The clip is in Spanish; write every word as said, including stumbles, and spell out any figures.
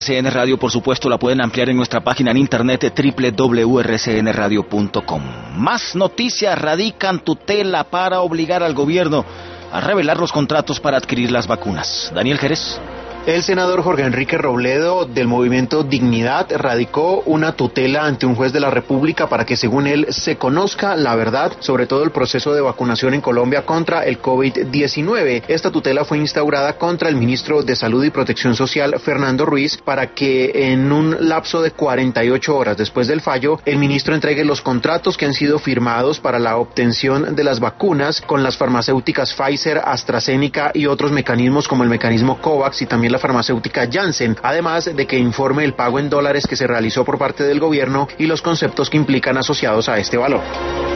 R C N Radio, por supuesto, la pueden ampliar en nuestra página en internet doble u doble u doble u punto r c n radio punto com. Más noticias: radican tutela para obligar al gobierno a revelar los contratos para adquirir las vacunas. Daniel Jerez. El senador Jorge Enrique Robledo, del movimiento Dignidad, radicó una tutela ante un juez de la República para que, según él, se conozca la verdad sobre todo el proceso de vacunación en Colombia contra el COVID diecinueve. Esta tutela fue instaurada contra el ministro de Salud y Protección Social, Fernando Ruiz, para que en un lapso de cuarenta y ocho horas después del fallo, el ministro entregue los contratos que han sido firmados para la obtención de las vacunas con las farmacéuticas Pfizer, AstraZeneca y otros mecanismos como el mecanismo COVAX y también la farmacéutica Janssen, además de que informe el pago en dólares que se realizó por parte del gobierno y los conceptos que implican asociados a este valor.